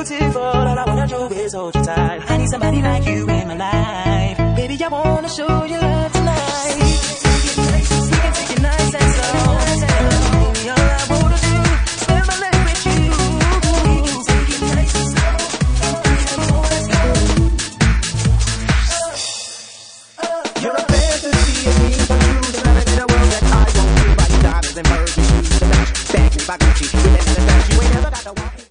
beautiful. All I wanna do is hold you tight. I need somebody like you in my life. Baby, I wanna show you love.